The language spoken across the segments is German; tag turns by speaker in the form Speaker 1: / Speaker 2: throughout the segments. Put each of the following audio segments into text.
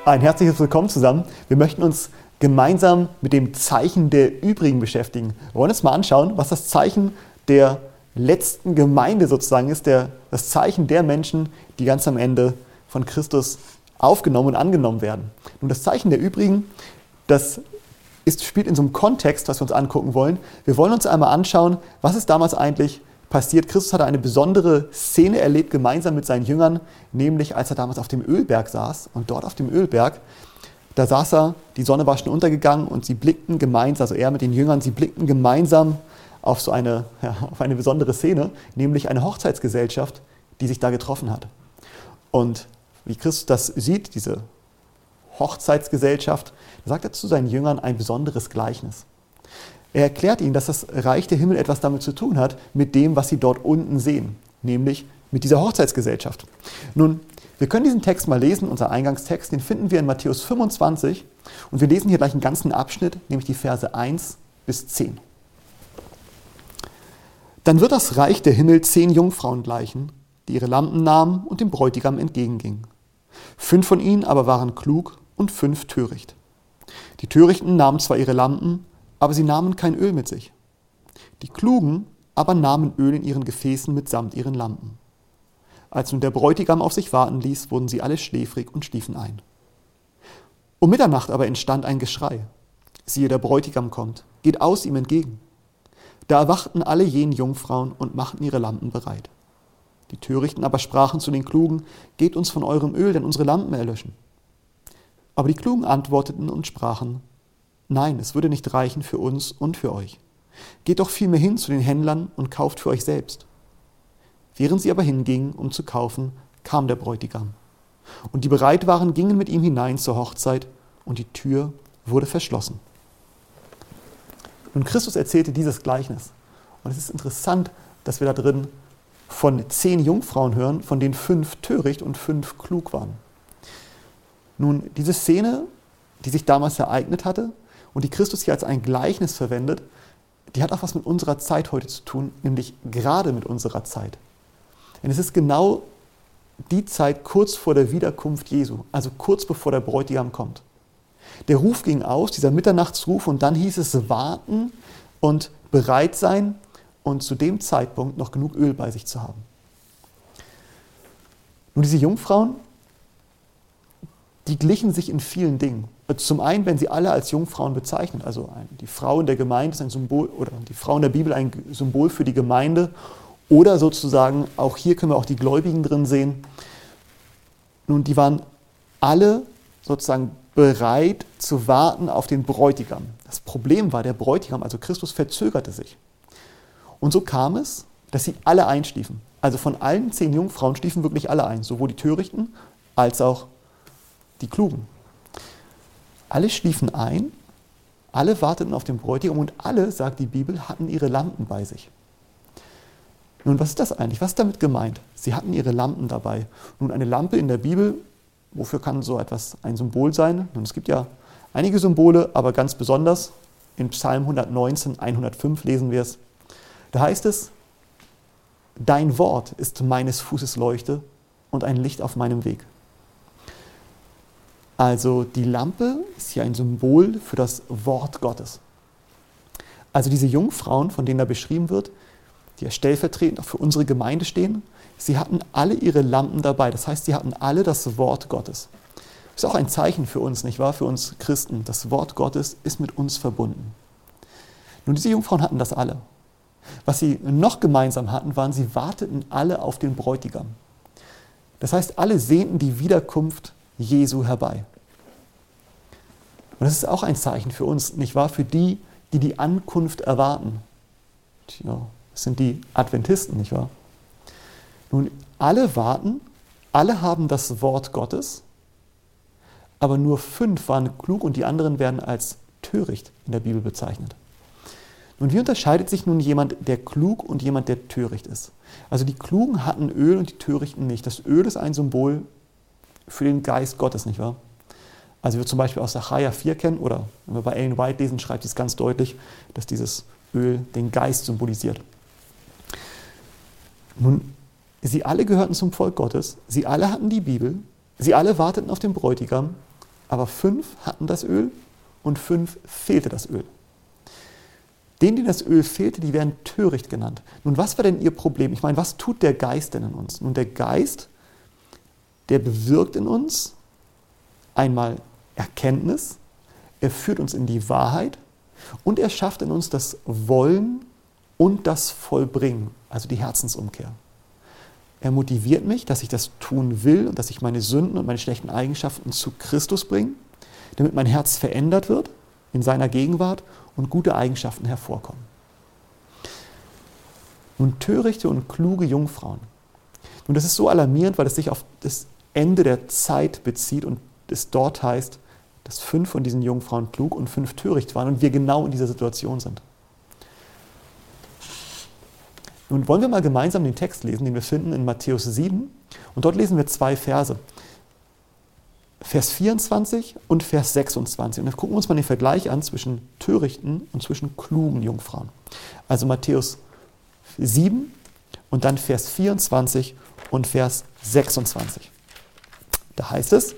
Speaker 1: Ein herzliches Willkommen zusammen. Wir möchten uns gemeinsam mit dem Zeichen der Übrigen beschäftigen. Wir wollen uns mal anschauen, was das Zeichen der letzten Gemeinde sozusagen ist, das Zeichen der Menschen, die ganz am Ende von Christus aufgenommen und angenommen werden. Nun, das Zeichen der Übrigen, spielt in so einem Kontext, was wir uns angucken wollen. Wir wollen uns einmal anschauen, was ist damals eigentlich passiert. Christus hatte eine besondere Szene erlebt, gemeinsam mit seinen Jüngern, nämlich als er damals auf dem Ölberg saß. Und dort auf dem Ölberg, da saß er, die Sonne war schon untergegangen und sie blickten gemeinsam, also er mit den Jüngern, sie blickten gemeinsam auf eine besondere Szene, nämlich eine Hochzeitsgesellschaft, die sich da getroffen hat. Und wie Christus das sieht, diese Hochzeitsgesellschaft, da sagt er zu seinen Jüngern ein besonderes Gleichnis. Er erklärt ihnen, dass das Reich der Himmel etwas damit zu tun hat, mit dem, was sie dort unten sehen, nämlich mit dieser Hochzeitsgesellschaft. Nun, wir können diesen Text mal lesen, unser Eingangstext, den finden wir in Matthäus 25 und wir lesen hier gleich einen ganzen Abschnitt, nämlich die Verse 1 bis 10. Dann wird das Reich der Himmel 10 Jungfrauen gleichen, die ihre Lampen nahmen und dem Bräutigam entgegengingen. 5 von ihnen aber waren klug und 5 töricht. Die Törichten nahmen zwar ihre Lampen, aber sie nahmen kein Öl mit sich. Die Klugen aber nahmen Öl in ihren Gefäßen mitsamt ihren Lampen. Als nun der Bräutigam auf sich warten ließ, wurden sie alle schläfrig und schliefen ein. Um Mitternacht aber entstand ein Geschrei. Siehe, der Bräutigam kommt, geht aus ihm entgegen. Da erwachten alle jenen Jungfrauen und machten ihre Lampen bereit. Die Törichten aber sprachen zu den Klugen, gebt uns von eurem Öl, denn unsere Lampen erlöschen. Aber die Klugen antworteten und sprachen, nein, es würde nicht reichen für uns und für euch. Geht doch vielmehr hin zu den Händlern und kauft für euch selbst. Während sie aber hingingen, um zu kaufen, kam der Bräutigam. Und die bereit waren, gingen mit ihm hinein zur Hochzeit und die Tür wurde verschlossen. Nun, Christus erzählte dieses Gleichnis. Und es ist interessant, dass wir da drin von 10 Jungfrauen hören, von denen 5 töricht und 5 klug waren. Nun, diese Szene, die sich damals ereignet hatte und die Christus hier als ein Gleichnis verwendet, die hat auch was mit unserer Zeit heute zu tun, nämlich gerade mit unserer Zeit. Denn es ist genau die Zeit kurz vor der Wiederkunft Jesu, also kurz bevor der Bräutigam kommt. Der Ruf ging aus, dieser Mitternachtsruf, und dann hieß es warten und bereit sein und zu dem Zeitpunkt noch genug Öl bei sich zu haben. Nun, diese Jungfrauen, die glichen sich in vielen Dingen. Zum einen werden sie alle als Jungfrauen bezeichnet, also die Frau in der Gemeinde ist ein Symbol, oder die Frau in der Bibel ein Symbol für die Gemeinde, oder sozusagen, auch hier können wir auch die Gläubigen drin sehen. Nun, die waren alle sozusagen bereit zu warten auf den Bräutigam. Das Problem war, der Bräutigam, also Christus, verzögerte sich. Und so kam es, dass sie alle einschliefen. Also von allen 10 Jungfrauen schliefen wirklich alle ein, sowohl die Törichten als auch die Klugen. Alle schliefen ein, alle warteten auf den Bräutigam und alle, sagt die Bibel, hatten ihre Lampen bei sich. Nun, was ist das eigentlich? Was ist damit gemeint? Sie hatten ihre Lampen dabei. Nun, eine Lampe in der Bibel, wofür kann so etwas ein Symbol sein? Nun, es gibt ja einige Symbole, aber ganz besonders in Psalm 119, 105 lesen wir es. Da heißt es, dein Wort ist meines Fußes Leuchte und ein Licht auf meinem Weg. Also die Lampe ist hier ein Symbol für das Wort Gottes. Also diese Jungfrauen, von denen da beschrieben wird, die ja stellvertretend auch für unsere Gemeinde stehen, sie hatten alle ihre Lampen dabei. Das heißt, sie hatten alle das Wort Gottes. Das ist auch ein Zeichen für uns, nicht wahr? Für uns Christen. Das Wort Gottes ist mit uns verbunden. Nun, diese Jungfrauen hatten das alle. Was sie noch gemeinsam hatten, waren, sie warteten alle auf den Bräutigam. Das heißt, alle sehnten die Wiederkunft Jesu herbei. Und das ist auch ein Zeichen für uns, nicht wahr? Für die, die die Ankunft erwarten. Tja, das sind die Adventisten, nicht wahr? Nun, alle warten, alle haben das Wort Gottes, aber nur 5 waren klug und die anderen werden als töricht in der Bibel bezeichnet. Nun, wie unterscheidet sich nun jemand, der klug und jemand, der töricht ist? Also die Klugen hatten Öl und die Törichten nicht. Das Öl ist ein Symbol für den Geist Gottes, nicht wahr? Also wir zum Beispiel aus Sacharja 4 kennen, oder wenn wir bei Ellen White lesen, schreibt es ganz deutlich, dass dieses Öl den Geist symbolisiert. Nun, sie alle gehörten zum Volk Gottes, sie alle hatten die Bibel, sie alle warteten auf den Bräutigam, aber 5 hatten das Öl und 5 fehlte das Öl. Denen das Öl fehlte, die werden töricht genannt. Nun, was war denn ihr Problem? Ich meine, was tut der Geist denn in uns? Nun, der Geist, der bewirkt in uns einmal Erkenntnis, er führt uns in die Wahrheit und er schafft in uns das Wollen und das Vollbringen, also die Herzensumkehr. Er motiviert mich, dass ich das tun will und dass ich meine Sünden und meine schlechten Eigenschaften zu Christus bringe, damit mein Herz verändert wird in seiner Gegenwart und gute Eigenschaften hervorkommen. Nun, törichte und kluge Jungfrauen. Nun, das ist so alarmierend, weil es sich auf das Ende der Zeit bezieht und es dort heißt, dass 5 von diesen Jungfrauen klug und 5 töricht waren und wir genau in dieser Situation sind. Nun wollen wir mal gemeinsam den Text lesen, den wir finden in Matthäus 7. Und dort lesen wir 2 Verse. Vers 24 und Vers 26. Und dann gucken wir uns mal den Vergleich an zwischen törichten und zwischen klugen Jungfrauen. Also Matthäus 7 und dann Vers 24 und Vers 26. Da heißt es: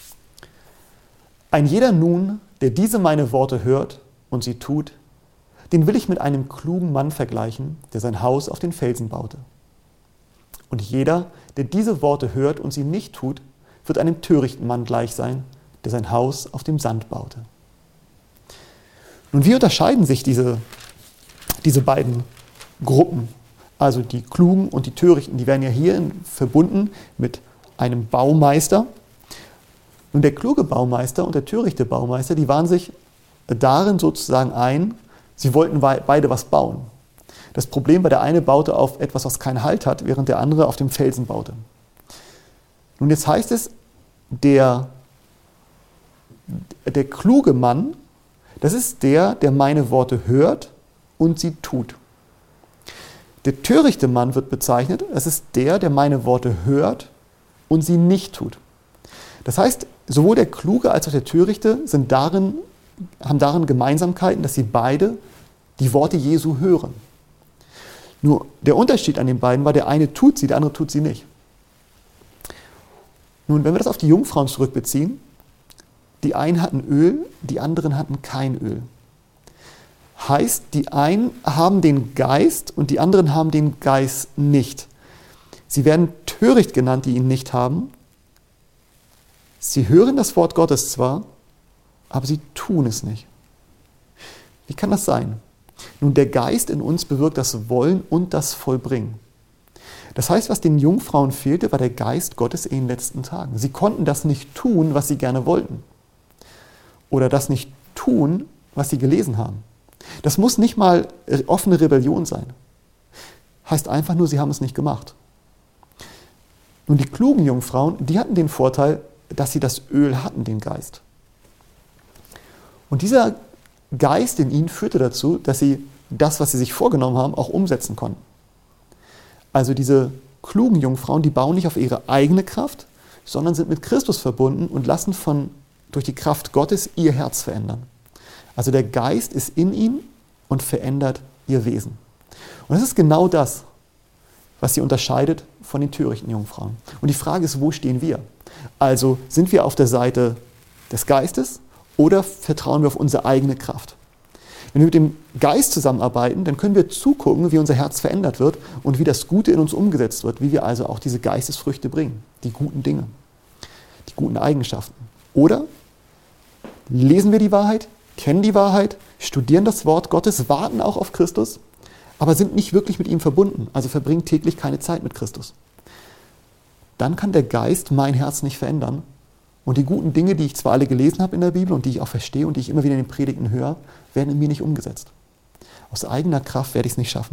Speaker 1: Ein jeder nun, der diese meine Worte hört und sie tut, den will ich mit einem klugen Mann vergleichen, der sein Haus auf den Felsen baute. Und jeder, der diese Worte hört und sie nicht tut, wird einem törichten Mann gleich sein, der sein Haus auf dem Sand baute. Nun, wie unterscheiden sich diese beiden Gruppen? Also die Klugen und die Törichten, die werden ja hier verbunden mit einem Baumeister. Nun, der kluge Baumeister und der törichte Baumeister, die waren sich darin sozusagen ein, sie wollten beide was bauen. Das Problem war, der eine baute auf etwas, was keinen Halt hat, während der andere auf dem Felsen baute. Nun, jetzt heißt es, der kluge Mann, das ist der meine Worte hört und sie tut. Der törichte Mann wird bezeichnet, das ist der meine Worte hört und sie nicht tut. Das heißt, sowohl der Kluge als auch der Törichte haben darin Gemeinsamkeiten, dass sie beide die Worte Jesu hören. Nur der Unterschied an den beiden war, der eine tut sie, der andere tut sie nicht. Nun, wenn wir das auf die Jungfrauen zurückbeziehen, die einen hatten Öl, die anderen hatten kein Öl. Heißt, die einen haben den Geist und die anderen haben den Geist nicht. Sie werden töricht genannt, die ihn nicht haben. Sie hören das Wort Gottes zwar, aber sie tun es nicht. Wie kann das sein? Nun, der Geist in uns bewirkt das Wollen und das Vollbringen. Das heißt, was den Jungfrauen fehlte, war der Geist Gottes in den letzten Tagen. Sie konnten das nicht tun, was sie gerne wollten. Oder das nicht tun, was sie gelesen haben. Das muss nicht mal offene Rebellion sein. Heißt einfach nur, sie haben es nicht gemacht. Nun, die klugen Jungfrauen, die hatten den Vorteil, dass sie das Öl hatten, den Geist. Und dieser Geist in ihnen führte dazu, dass sie das, was sie sich vorgenommen haben, auch umsetzen konnten. Also diese klugen Jungfrauen, die bauen nicht auf ihre eigene Kraft, sondern sind mit Christus verbunden und lassen durch die Kraft Gottes ihr Herz verändern. Also der Geist ist in ihnen und verändert ihr Wesen. Und das ist genau das, was sie unterscheidet von den törichten Jungfrauen. Und die Frage ist, wo stehen wir? Also sind wir auf der Seite des Geistes oder vertrauen wir auf unsere eigene Kraft? Wenn wir mit dem Geist zusammenarbeiten, dann können wir zugucken, wie unser Herz verändert wird und wie das Gute in uns umgesetzt wird, wie wir also auch diese Geistesfrüchte bringen, die guten Dinge, die guten Eigenschaften. Oder lesen wir die Wahrheit, kennen die Wahrheit, studieren das Wort Gottes, warten auch auf Christus, aber sind nicht wirklich mit ihm verbunden, also verbringen täglich keine Zeit mit Christus. Dann kann der Geist mein Herz nicht verändern. Und die guten Dinge, die ich zwar alle gelesen habe in der Bibel und die ich auch verstehe und die ich immer wieder in den Predigten höre, werden in mir nicht umgesetzt. Aus eigener Kraft werde ich es nicht schaffen.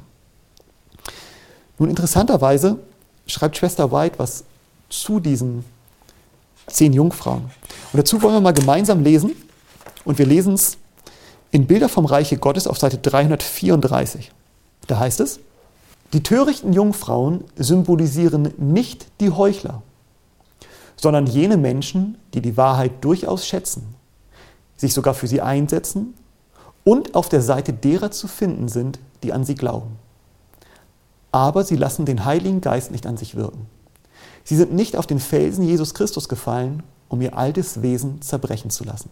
Speaker 1: Nun, interessanterweise schreibt Schwester White was zu diesen 10 Jungfrauen. Und dazu wollen wir mal gemeinsam lesen. Und wir lesen es in Bilder vom Reiche Gottes auf Seite 334. Da heißt es: Die törichten Jungfrauen symbolisieren nicht die Heuchler, sondern jene Menschen, die die Wahrheit durchaus schätzen, sich sogar für sie einsetzen und auf der Seite derer zu finden sind, die an sie glauben. Aber sie lassen den Heiligen Geist nicht an sich wirken. Sie sind nicht auf den Felsen Jesus Christus gefallen um ihr altes Wesen zerbrechen zu lassen.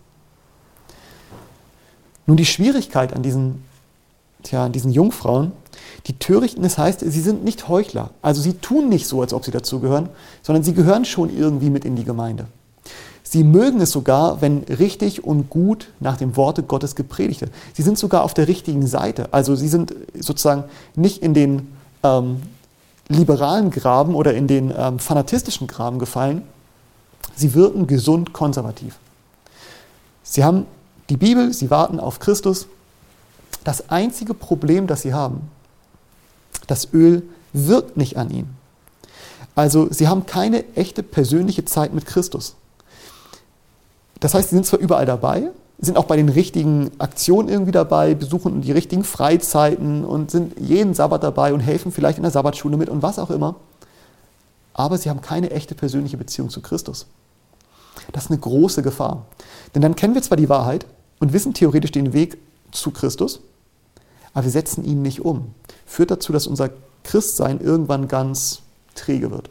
Speaker 1: Nun die Schwierigkeit an diesen Jungfrauen, die Törichten, das heißt, sie sind nicht Heuchler. Also sie tun nicht so, als ob sie dazugehören, sondern sie gehören schon irgendwie mit in die Gemeinde. Sie mögen es sogar, wenn richtig und gut nach dem Worte Gottes gepredigt wird. Sie sind sogar auf der richtigen Seite. Also sie sind sozusagen nicht in den liberalen Graben oder in den fanatistischen Graben gefallen. Sie wirken gesund konservativ. Sie haben die Bibel, sie warten auf Christus. Das einzige Problem, das sie haben, das Öl wirkt nicht an ihnen. Also sie haben keine echte persönliche Zeit mit Christus. Das heißt, sie sind zwar überall dabei, sind auch bei den richtigen Aktionen irgendwie dabei, besuchen die richtigen Freizeiten und sind jeden Sabbat dabei und helfen vielleicht in der Sabbatschule mit und was auch immer. Aber sie haben keine echte persönliche Beziehung zu Christus. Das ist eine große Gefahr. Denn dann kennen wir zwar die Wahrheit und wissen theoretisch den Weg zu Christus, aber wir setzen ihn nicht um. Führt dazu, dass unser Christsein irgendwann ganz träge wird.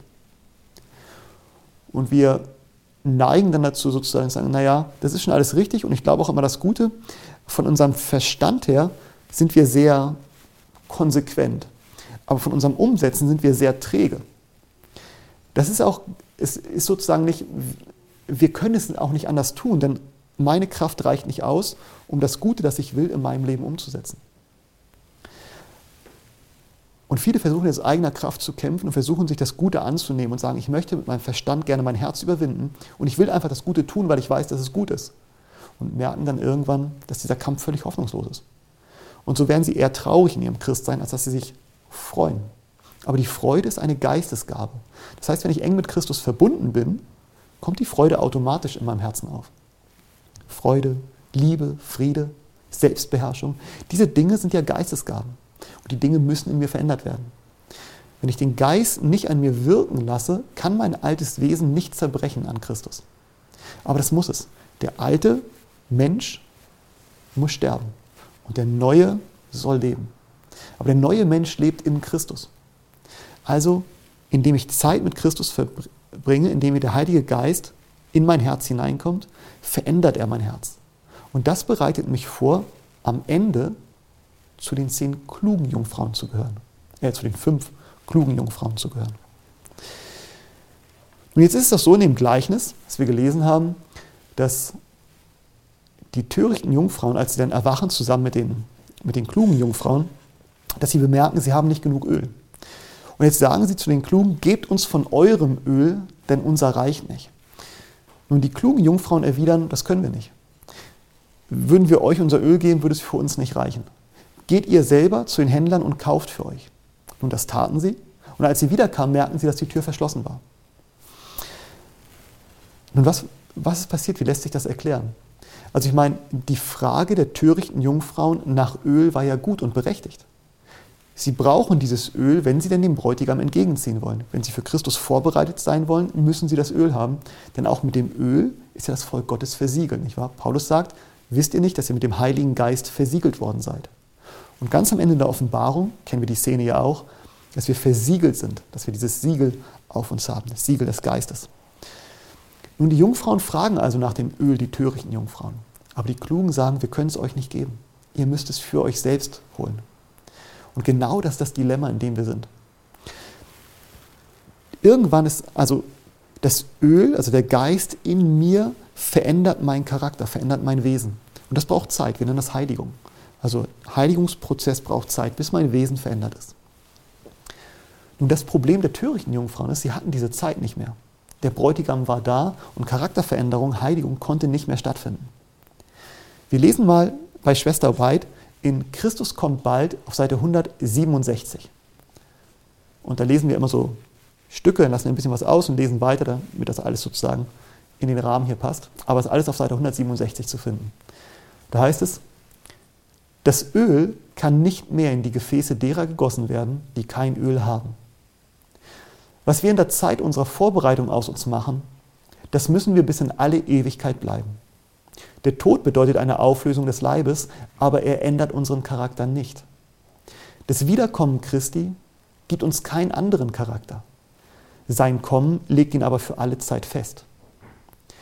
Speaker 1: Und wir neigen dann dazu sozusagen zu sagen, naja, das ist schon alles richtig und ich glaube auch immer das Gute. Von unserem Verstand her sind wir sehr konsequent, aber von unserem Umsetzen sind wir sehr träge. Das ist auch, es ist sozusagen nicht, wir können es auch nicht anders tun, denn meine Kraft reicht nicht aus, um das Gute, das ich will, in meinem Leben umzusetzen. Und viele versuchen aus eigener Kraft zu kämpfen und versuchen sich das Gute anzunehmen und sagen, ich möchte mit meinem Verstand gerne mein Herz überwinden und ich will einfach das Gute tun, weil ich weiß, dass es gut ist. Und merken dann irgendwann, dass dieser Kampf völlig hoffnungslos ist. Und so werden sie eher traurig in ihrem Christsein, als dass sie sich freuen. Aber die Freude ist eine Geistesgabe. Das heißt, wenn ich eng mit Christus verbunden bin, kommt die Freude automatisch in meinem Herzen auf. Freude, Liebe, Friede, Selbstbeherrschung, diese Dinge sind ja Geistesgaben. Und die Dinge müssen in mir verändert werden. Wenn ich den Geist nicht an mir wirken lasse, kann mein altes Wesen nicht zerbrechen an Christus. Aber das muss es. Der alte Mensch muss sterben und der neue soll leben. Aber der neue Mensch lebt in Christus. Also, indem ich Zeit mit Christus verbringe, indem der Heilige Geist in mein Herz hineinkommt, verändert er mein Herz. Und das bereitet mich vor, am Ende zu den 10 klugen Jungfrauen zu gehören. Zu den 5 klugen Jungfrauen zu gehören. Und jetzt ist es doch so in dem Gleichnis, das wir gelesen haben, dass die törichten Jungfrauen, als sie dann erwachen zusammen mit den klugen Jungfrauen, dass sie bemerken, sie haben nicht genug Öl. Und jetzt sagen sie zu den Klugen, gebt uns von eurem Öl, denn unser reicht nicht. Nun, die klugen Jungfrauen erwidern, das können wir nicht. Würden wir euch unser Öl geben, würde es für uns nicht reichen. Geht ihr selber zu den Händlern und kauft für euch. Nun, das taten sie. Und als sie wiederkamen, merkten sie, dass die Tür verschlossen war. Nun, was ist passiert? Wie lässt sich das erklären? Also ich meine, die Frage der törichten Jungfrauen nach Öl war ja gut und berechtigt. Sie brauchen dieses Öl, wenn sie denn dem Bräutigam entgegenziehen wollen. Wenn sie für Christus vorbereitet sein wollen, müssen sie das Öl haben. Denn auch mit dem Öl ist ja das Volk Gottes versiegelt, nicht wahr? Paulus sagt, wisst ihr nicht, dass ihr mit dem Heiligen Geist versiegelt worden seid? Und ganz am Ende der Offenbarung, kennen wir die Szene ja auch, dass wir versiegelt sind, dass wir dieses Siegel auf uns haben, das Siegel des Geistes. Nun, die Jungfrauen fragen also nach dem Öl, die törichten Jungfrauen. Aber die Klugen sagen, wir können es euch nicht geben. Ihr müsst es für euch selbst holen. Und genau das ist das Dilemma, in dem wir sind. Irgendwann ist also das Öl, also der Geist in mir, verändert meinen Charakter, verändert mein Wesen. Und das braucht Zeit, wir nennen das Heiligung. Also Heiligungsprozess braucht Zeit, bis mein Wesen verändert ist. Nun, das Problem der törichten Jungfrauen ist, sie hatten diese Zeit nicht mehr. Der Bräutigam war da und Charakterveränderung, Heiligung konnte nicht mehr stattfinden. Wir lesen mal bei Schwester White in Christus kommt bald auf Seite 167. Und da lesen wir immer so Stücke, dann lassen wir ein bisschen was aus und lesen weiter, damit das alles sozusagen in den Rahmen hier passt. Aber es ist alles auf Seite 167 zu finden. Da heißt es, das Öl kann nicht mehr in die Gefäße derer gegossen werden, die kein Öl haben. Was wir in der Zeit unserer Vorbereitung aus uns machen, das müssen wir bis in alle Ewigkeit bleiben. Der Tod bedeutet eine Auflösung des Leibes, aber er ändert unseren Charakter nicht. Das Wiederkommen Christi gibt uns keinen anderen Charakter. Sein Kommen legt ihn aber für alle Zeit fest.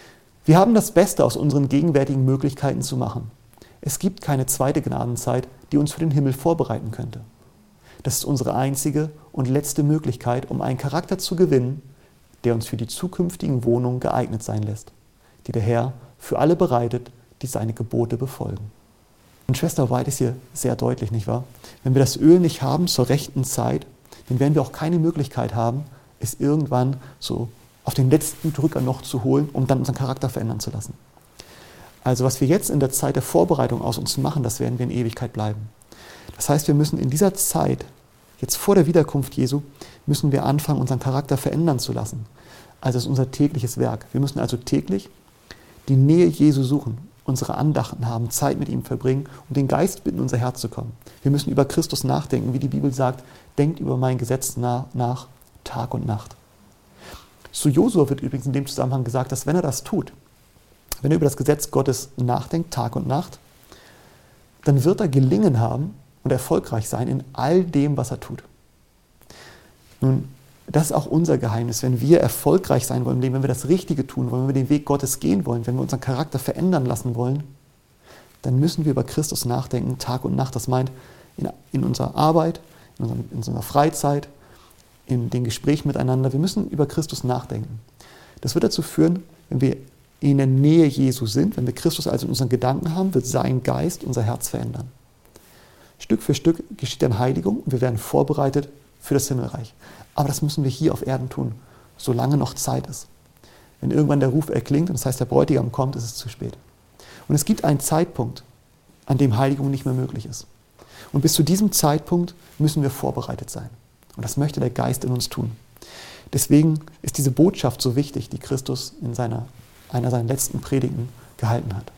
Speaker 1: Wir haben das Beste aus unseren gegenwärtigen Möglichkeiten zu machen. Es gibt keine zweite Gnadenzeit, die uns für den Himmel vorbereiten könnte. Das ist unsere einzige und letzte Möglichkeit, um einen Charakter zu gewinnen, der uns für die zukünftigen Wohnungen geeignet sein lässt, die der Herr für alle bereitet, die seine Gebote befolgen. Und Schwester White ist hier sehr deutlich, nicht wahr? Wenn wir das Öl nicht haben zur rechten Zeit, dann werden wir auch keine Möglichkeit haben, es irgendwann so auf den letzten Drücker noch zu holen, um dann unseren Charakter verändern zu lassen. Also was wir jetzt in der Zeit der Vorbereitung aus uns machen, das werden wir in Ewigkeit bleiben. Das heißt, wir müssen in dieser Zeit, jetzt vor der Wiederkunft Jesu, müssen wir anfangen, unseren Charakter verändern zu lassen. Also das ist unser tägliches Werk. Wir müssen also täglich die Nähe Jesu suchen, unsere Andachten haben, Zeit mit ihm verbringen und den Geist bitten, in unser Herz zu kommen. Wir müssen über Christus nachdenken, wie die Bibel sagt, denkt über mein Gesetz nach Tag und Nacht. Zu Josua wird übrigens in dem Zusammenhang gesagt, dass wenn er das tut, wenn er über das Gesetz Gottes nachdenkt, Tag und Nacht, dann wird er Gelingen haben und erfolgreich sein in all dem, was er tut. Nun, das ist auch unser Geheimnis. Wenn wir erfolgreich sein wollen, wenn wir das Richtige tun wollen, wenn wir den Weg Gottes gehen wollen, wenn wir unseren Charakter verändern lassen wollen, dann müssen wir über Christus nachdenken, Tag und Nacht. Das meint in unserer Arbeit, in unserer Freizeit, in den Gesprächen miteinander. Wir müssen über Christus nachdenken. Das wird dazu führen, wenn wir in der Nähe Jesu sind, wenn wir Christus also in unseren Gedanken haben, wird sein Geist unser Herz verändern. Stück für Stück geschieht dann Heiligung und wir werden vorbereitet für das Himmelreich. Aber das müssen wir hier auf Erden tun, solange noch Zeit ist. Wenn irgendwann der Ruf erklingt, und das heißt, der Bräutigam kommt, ist es zu spät. Und es gibt einen Zeitpunkt, an dem Heiligung nicht mehr möglich ist. Und bis zu diesem Zeitpunkt müssen wir vorbereitet sein. Und das möchte der Geist in uns tun. Deswegen ist diese Botschaft so wichtig, die Christus in einer seiner letzten Predigten gehalten hat.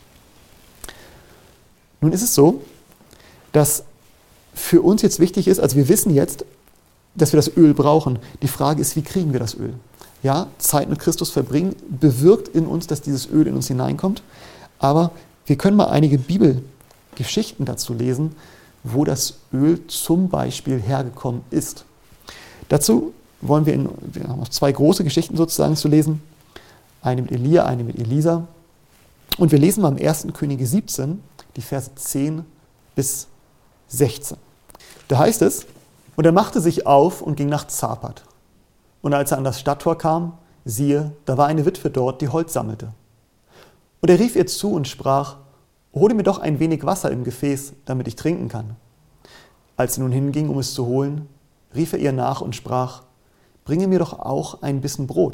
Speaker 1: Nun ist es so, dass für uns jetzt wichtig ist, also wir wissen jetzt, dass wir das Öl brauchen. Die Frage ist, wie kriegen wir das Öl? Ja, Zeit mit Christus verbringen bewirkt in uns, dass dieses Öl in uns hineinkommt. Aber wir können mal einige Bibelgeschichten dazu lesen, wo das Öl zum Beispiel hergekommen ist. Dazu wollen wir haben noch zwei große Geschichten sozusagen zu lesen. Eine mit Elia, eine mit Elisa. Und wir lesen mal im 1. Könige 17, die Verse 10 bis 16. Da heißt es, und er machte sich auf und ging nach Zapat. Und als er an das Stadttor kam, siehe, da war eine Witwe dort, die Holz sammelte. Und er rief ihr zu und sprach, hole mir doch ein wenig Wasser im Gefäß, damit ich trinken kann. Als sie nun hinging, um es zu holen, rief er ihr nach und sprach, bringe mir doch auch ein Bissen Brot.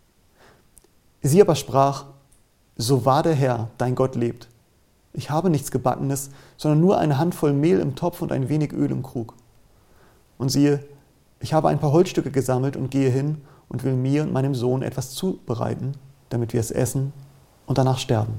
Speaker 1: Sie aber sprach, so wahr der Herr, dein Gott lebt. Ich habe nichts Gebackenes, sondern nur eine Handvoll Mehl im Topf und ein wenig Öl im Krug. Und siehe, ich habe ein paar Holzstücke gesammelt und gehe hin und will mir und meinem Sohn etwas zubereiten, damit wir es essen und danach sterben.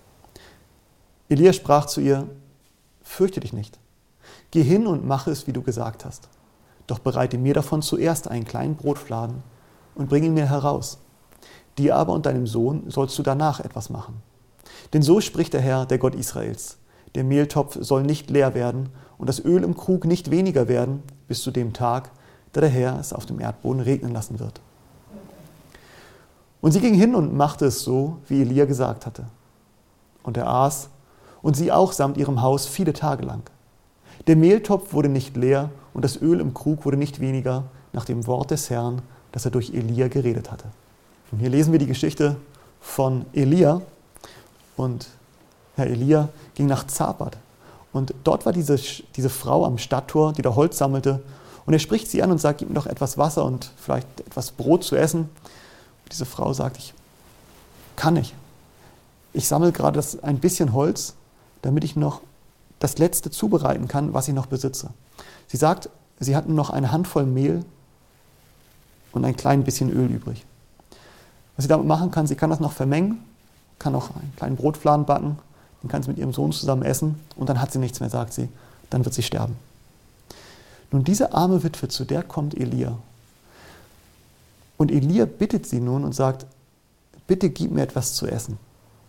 Speaker 1: Elia sprach zu ihr, fürchte dich nicht. Geh hin und mache es, wie du gesagt hast. Doch bereite mir davon zuerst einen kleinen Brotfladen und bring ihn mir heraus. Dir aber und deinem Sohn sollst du danach etwas machen. Denn so spricht der Herr, der Gott Israels. Der Mehltopf soll nicht leer werden und das Öl im Krug nicht weniger werden, bis zu dem Tag, da der Herr es auf dem Erdboden regnen lassen wird. Und sie ging hin und machte es so, wie Elia gesagt hatte. Und er aß, und sie auch samt ihrem Haus viele Tage lang. Der Mehltopf wurde nicht leer und das Öl im Krug wurde nicht weniger, nach dem Wort des Herrn, das er durch Elia geredet hatte. Und hier lesen wir die Geschichte von Elia. Und Herr Elia ging nach Zapat. Und dort war diese Frau am Stadttor, die da Holz sammelte. Und er spricht sie an und sagt, gib mir doch etwas Wasser und vielleicht etwas Brot zu essen. Und diese Frau sagt, ich kann nicht. Ich sammle gerade ein bisschen Holz, damit ich noch das Letzte zubereiten kann, was ich noch besitze. Sie sagt, sie hat nur noch eine Handvoll Mehl und ein klein bisschen Öl übrig. Was sie damit machen kann, sie kann das noch vermengen, kann noch einen kleinen Brotfladen backen, den kann sie mit ihrem Sohn zusammen essen und dann hat sie nichts mehr, sagt sie. Dann wird sie sterben. Nun, diese arme Witwe, zu der kommt Elia. Und Elia bittet sie nun und sagt, bitte gib mir etwas zu essen.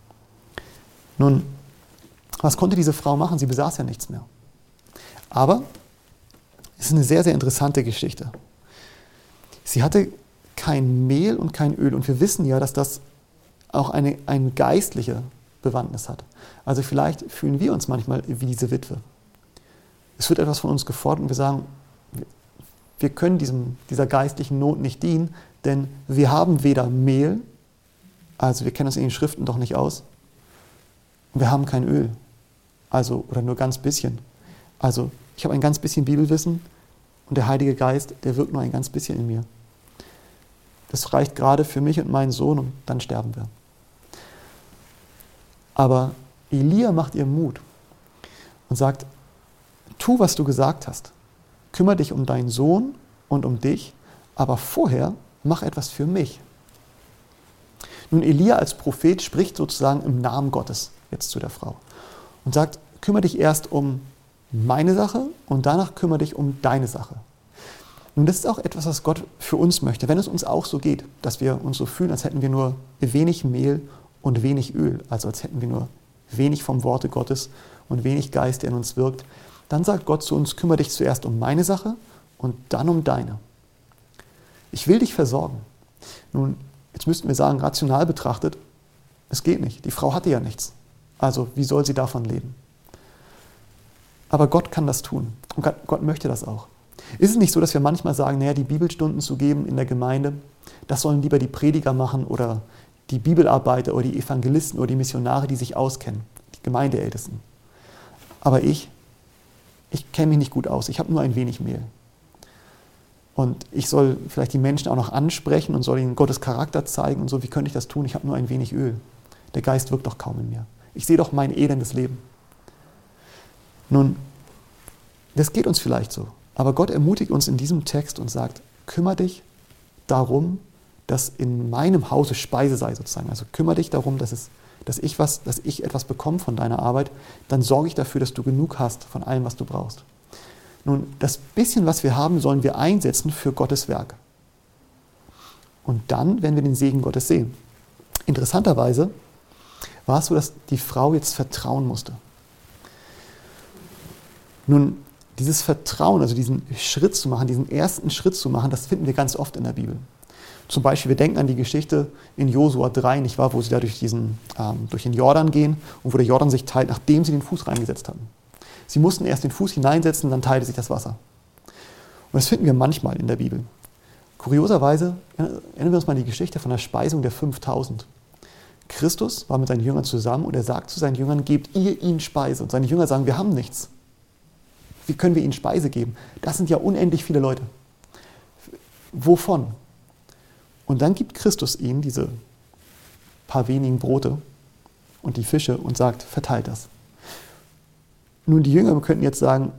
Speaker 1: Nun, was konnte diese Frau machen? Sie besaß ja nichts mehr. Aber es ist eine sehr, sehr interessante Geschichte. Sie hatte kein Mehl und kein Öl. Und wir wissen ja, dass das auch eine geistliche Bewandtnis hat. Also vielleicht fühlen wir uns manchmal wie diese Witwe. Es wird etwas von uns gefordert und wir sagen, wir können dieser geistlichen Not nicht dienen, denn wir haben weder Mehl, also wir kennen uns in den Schriften doch nicht aus, und wir haben kein Öl, also oder nur ganz bisschen. Also ich habe ein ganz bisschen Bibelwissen und der Heilige Geist, der wirkt nur ein ganz bisschen in mir. Das reicht gerade für mich und meinen Sohn und dann sterben wir. Aber Elia macht ihr Mut und sagt, tu, was du gesagt hast. Kümmere dich um deinen Sohn und um dich, aber vorher mach etwas für mich. Nun, Elia als Prophet spricht sozusagen im Namen Gottes jetzt zu der Frau und sagt, kümmere dich erst um meine Sache und danach kümmere dich um deine Sache. Nun, das ist auch etwas, was Gott für uns möchte. Wenn es uns auch so geht, dass wir uns so fühlen, als hätten wir nur wenig Mehl und wenig Öl, also als hätten wir nur wenig vom Worte Gottes und wenig Geist, der in uns wirkt, dann sagt Gott zu uns, kümmere dich zuerst um meine Sache und dann um deine. Ich will dich versorgen. Nun, jetzt müssten wir sagen, rational betrachtet, es geht nicht. Die Frau hatte ja nichts. Also wie soll sie davon leben? Aber Gott kann das tun und Gott möchte das auch. Ist es nicht so, dass wir manchmal sagen, naja, die Bibelstunden zu geben in der Gemeinde, das sollen lieber die Prediger machen oder die Bibelarbeiter oder die Evangelisten oder die Missionare, die sich auskennen, die Gemeindeältesten. Aber ich kenne mich nicht gut aus, ich habe nur ein wenig Mehl. Und ich soll vielleicht die Menschen auch noch ansprechen und soll ihnen Gottes Charakter zeigen und so, wie könnte ich das tun? Ich habe nur ein wenig Öl. Der Geist wirkt doch kaum in mir. Ich sehe doch mein elendes Leben. Nun, das geht uns vielleicht so. Aber Gott ermutigt uns in diesem Text und sagt, kümmere dich darum, dass in meinem Hause Speise sei sozusagen. Also kümmere dich darum, dass ich etwas bekomme von deiner Arbeit. Dann sorge ich dafür, dass du genug hast von allem, was du brauchst. Nun, das bisschen, was wir haben, sollen wir einsetzen für Gottes Werk. Und dann werden wir den Segen Gottes sehen. Interessanterweise war es so, dass die Frau jetzt vertrauen musste. Nun, dieses Vertrauen, also diesen Schritt zu machen, diesen ersten Schritt zu machen, das finden wir ganz oft in der Bibel. Zum Beispiel, wir denken an die Geschichte in Josua 3, nicht wahr, wo sie da durch den Jordan gehen und wo der Jordan sich teilt, nachdem sie den Fuß reingesetzt hatten. Sie mussten erst den Fuß hineinsetzen, dann teilte sich das Wasser. Und das finden wir manchmal in der Bibel. Kurioserweise erinnern wir uns mal an die Geschichte von der Speisung der 5000. Christus war mit seinen Jüngern zusammen und er sagt zu seinen Jüngern, gebt ihr ihnen Speise. Und seine Jünger sagen, wir haben nichts. Wie können wir ihnen Speise geben? Das sind ja unendlich viele Leute. Wovon? Und dann gibt Christus ihnen diese paar wenigen Brote und die Fische und sagt, verteilt das. Nun, die Jünger könnten jetzt sagen,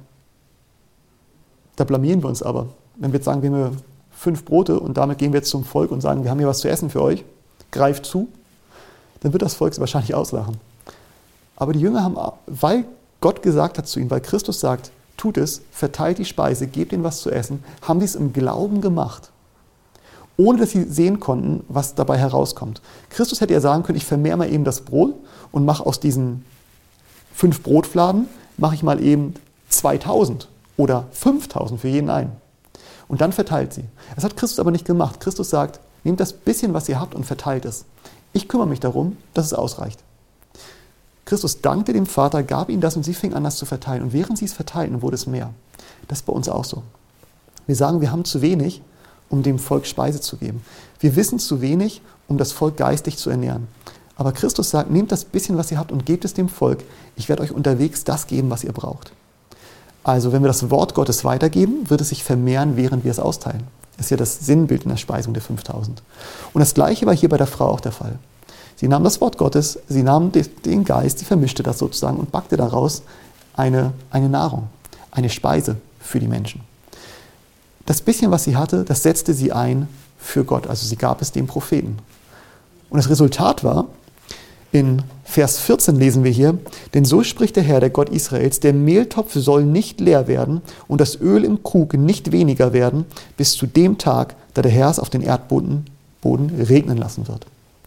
Speaker 1: da blamieren wir uns aber. Wenn wir jetzt sagen, wir haben 5 Brote und damit gehen wir jetzt zum Volk und sagen, wir haben hier was zu essen für euch, greift zu, dann wird das Volk sie wahrscheinlich auslachen. Aber die Jünger haben, weil Gott gesagt hat zu ihnen, weil Christus sagt, tut es, verteilt die Speise, gebt ihnen was zu essen, haben sie es im Glauben gemacht, ohne dass sie sehen konnten, was dabei herauskommt. Christus hätte ja sagen können, ich vermehre mal eben das Brot und mache aus diesen 5 Brotfladen, mache ich mal eben 2000 oder 5000 für jeden einen. Und dann verteilt sie. Das hat Christus aber nicht gemacht. Christus sagt, nehmt das bisschen, was ihr habt und verteilt es. Ich kümmere mich darum, dass es ausreicht. Christus dankte dem Vater, gab ihnen das und sie fingen an, das zu verteilen. Und während sie es verteilten, wurde es mehr. Das ist bei uns auch so. Wir sagen, wir haben zu wenig, um dem Volk Speise zu geben. Wir wissen zu wenig, um das Volk geistig zu ernähren. Aber Christus sagt, nehmt das bisschen, was ihr habt und gebt es dem Volk. Ich werde euch unterwegs das geben, was ihr braucht. Also wenn wir das Wort Gottes weitergeben, wird es sich vermehren, während wir es austeilen. Das ist ja das Sinnbild in der Speisung der 5000. Und das Gleiche war hier bei der Frau auch der Fall. Sie nahm das Wort Gottes, sie nahm den Geist, sie vermischte das sozusagen und backte daraus eine Nahrung, eine Speise für die Menschen. Das bisschen, was sie hatte, das setzte sie ein für Gott, also sie gab es dem Propheten. Und das Resultat war, in Vers 14 lesen wir hier, denn so spricht der Herr, der Gott Israels, der Mehltopf soll nicht leer werden und das Öl im Krug nicht weniger werden, bis zu dem Tag, da der Herr es auf den Erdboden regnen lassen wird.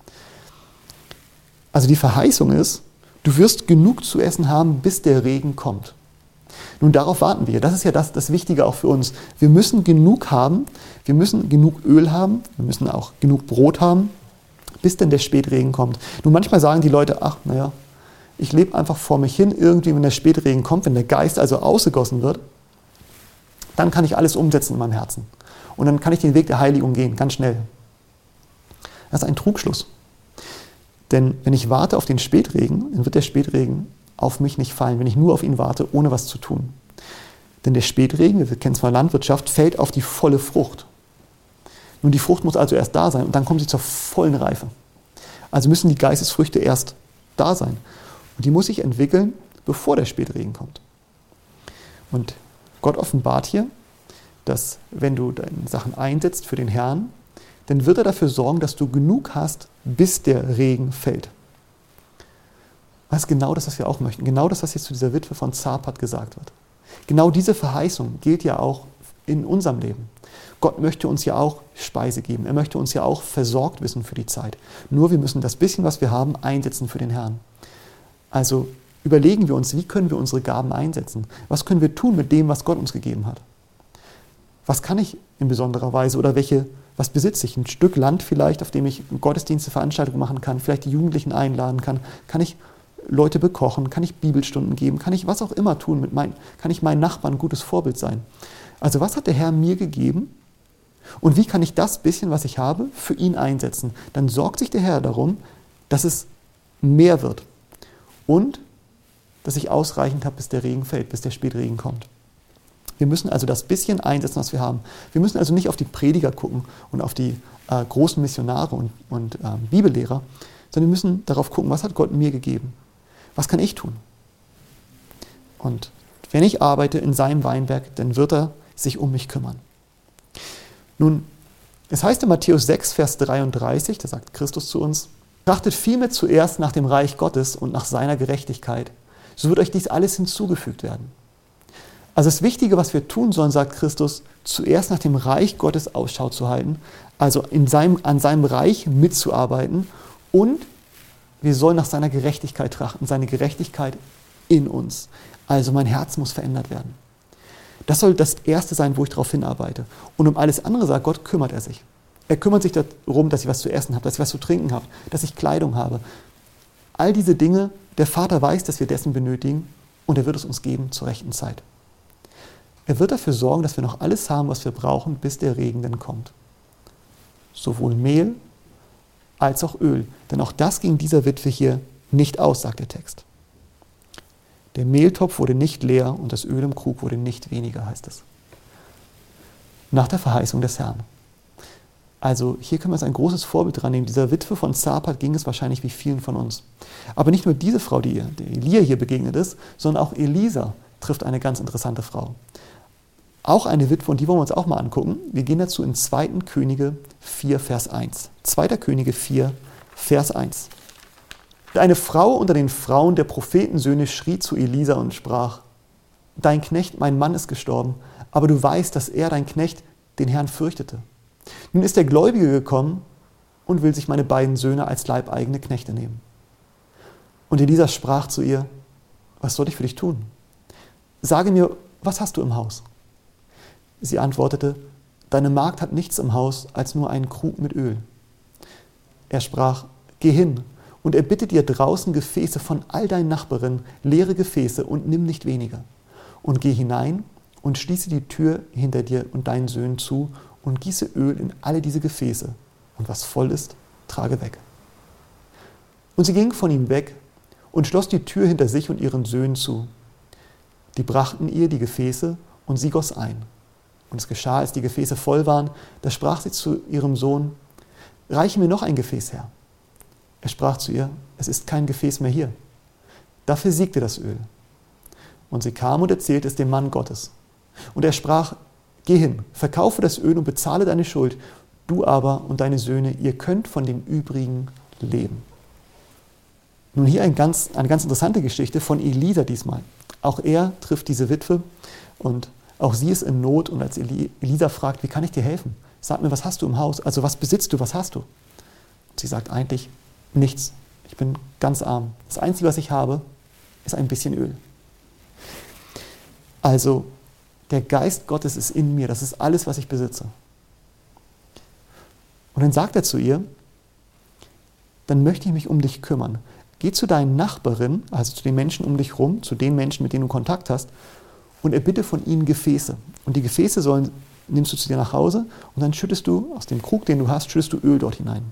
Speaker 1: Also die Verheißung ist, du wirst genug zu essen haben, bis der Regen kommt. Nun, darauf warten wir. Das ist ja das Wichtige auch für uns. Wir müssen genug haben, wir müssen genug Öl haben, wir müssen auch genug Brot haben, bis denn der Spätregen kommt. Nun, manchmal sagen die Leute, ach, naja, ich lebe einfach vor mich hin, irgendwie, wenn der Spätregen kommt, wenn der Geist also ausgegossen wird, dann kann ich alles umsetzen in meinem Herzen. Und dann kann ich den Weg der Heiligung gehen, ganz schnell. Das ist ein Trugschluss. Denn wenn ich warte auf den Spätregen, dann wird der Spätregen auf mich nicht fallen, wenn ich nur auf ihn warte, ohne was zu tun. Denn der Spätregen, wir kennen es von der Landwirtschaft, fällt auf die volle Frucht. Nun, die Frucht muss also erst da sein und dann kommt sie zur vollen Reife. Also müssen die Geistesfrüchte erst da sein. Und die muss sich entwickeln, bevor der Spätregen kommt. Und Gott offenbart hier, dass wenn du deine Sachen einsetzt für den Herrn, dann wird er dafür sorgen, dass du genug hast, bis der Regen fällt. Das ist genau das, was wir auch möchten. Genau das, was jetzt zu dieser Witwe von Zapat gesagt wird. Genau diese Verheißung gilt ja auch in unserem Leben. Gott möchte uns ja auch Speise geben. Er möchte uns ja auch versorgt wissen für die Zeit. Nur wir müssen das bisschen, was wir haben, einsetzen für den Herrn. Also überlegen wir uns, wie können wir unsere Gaben einsetzen? Was können wir tun mit dem, was Gott uns gegeben hat? Was kann ich in besonderer Weise oder was besitze ich? Ein Stück Land vielleicht, auf dem ich Gottesdienste, Veranstaltungen machen kann, vielleicht die Jugendlichen einladen kann, kann ich Leute bekochen, kann ich Bibelstunden geben, kann ich was auch immer tun, kann ich meinen Nachbarn ein gutes Vorbild sein. Also was hat der Herr mir gegeben und wie kann ich das bisschen, was ich habe, für ihn einsetzen? Dann sorgt sich der Herr darum, dass es mehr wird und dass ich ausreichend habe, bis der Regen fällt, bis der Spätregen kommt. Wir müssen also das bisschen einsetzen, was wir haben. Wir müssen also nicht auf die Prediger gucken und auf die großen Missionare und Bibellehrer, sondern wir müssen darauf gucken, was hat Gott mir gegeben? Was kann ich tun? Und wenn ich arbeite in seinem Weinberg, dann wird er sich um mich kümmern. Nun, es heißt in Matthäus 6, Vers 33, da sagt Christus zu uns, trachtet vielmehr zuerst nach dem Reich Gottes und nach seiner Gerechtigkeit, so wird euch dies alles hinzugefügt werden. Also das Wichtige, was wir tun sollen, sagt Christus, zuerst nach dem Reich Gottes Ausschau zu halten, also an seinem Reich mitzuarbeiten und wir sollen nach seiner Gerechtigkeit trachten, seine Gerechtigkeit in uns. Also mein Herz muss verändert werden. Das soll das Erste sein, wo ich darauf hinarbeite. Und um alles andere, sagt Gott, kümmert er sich. Er kümmert sich darum, dass ich was zu essen habe, dass ich was zu trinken habe, dass ich Kleidung habe. All diese Dinge, der Vater weiß, dass wir dessen benötigen und er wird es uns geben zur rechten Zeit. Er wird dafür sorgen, dass wir noch alles haben, was wir brauchen, bis der Regen dann kommt. Sowohl Mehl als auch Öl. Denn auch das ging dieser Witwe hier nicht aus, sagt der Text. Der Mehltopf wurde nicht leer und das Öl im Krug wurde nicht weniger, heißt es. Nach der Verheißung des Herrn. Also hier können wir uns ein großes Vorbild dran nehmen. Dieser Witwe von Zapat ging es wahrscheinlich wie vielen von uns. Aber nicht nur diese Frau, die Elia hier begegnet ist, sondern auch Elisa trifft eine ganz interessante Frau. Auch eine Witwe, und die wollen wir uns auch mal angucken. Wir gehen dazu in 2. Könige 4, Vers 1. 2. Könige 4, Vers 1. Eine Frau unter den Frauen der Prophetensöhne schrie zu Elisa und sprach, dein Knecht, mein Mann, ist gestorben, aber du weißt, dass er, dein Knecht, den Herrn fürchtete. Nun ist der Gläubige gekommen und will sich meine beiden Söhne als leibeigene Knechte nehmen. Und Elisa sprach zu ihr, was soll ich für dich tun? Sage mir, was hast du im Haus? Sie antwortete, deine Magd hat nichts im Haus als nur einen Krug mit Öl. Er sprach, geh hin und erbitte dir draußen Gefäße von all deinen Nachbarinnen, leere Gefäße und nimm nicht weniger. Und geh hinein und schließe die Tür hinter dir und deinen Söhnen zu und gieße Öl in alle diese Gefäße. Und was voll ist, trage weg. Und sie ging von ihm weg und schloss die Tür hinter sich und ihren Söhnen zu. Die brachten ihr die Gefäße und sie goss ein. Und es geschah, als die Gefäße voll waren, da sprach sie zu ihrem Sohn, reiche mir noch ein Gefäß her. Er sprach zu ihr, es ist kein Gefäß mehr hier. Da versiegte das Öl. Und sie kam und erzählte es dem Mann Gottes. Und er sprach, geh hin, verkaufe das Öl und bezahle deine Schuld. Du aber und deine Söhne, ihr könnt von dem Übrigen leben. Nun hier eine ganz interessante Geschichte von Elisa diesmal. Auch er trifft diese Witwe und auch sie ist in Not. Und als Elisa fragt, wie kann ich dir helfen? Sag mir, was hast du im Haus? Also was besitzt du, was hast du? Und sie sagt eigentlich, nichts. Ich bin ganz arm. Das Einzige, was ich habe, ist ein bisschen Öl. Also der Geist Gottes ist in mir. Das ist alles, was ich besitze. Und dann sagt er zu ihr, dann möchte ich mich um dich kümmern. Geh zu deinen Nachbarinnen, also zu den Menschen um dich rum, zu den Menschen, mit denen du Kontakt hast, und erbitte von ihnen Gefäße. Und die Gefäße nimmst du zu dir nach Hause und dann schüttest du aus dem Krug, den du hast, schüttest du Öl dort hinein.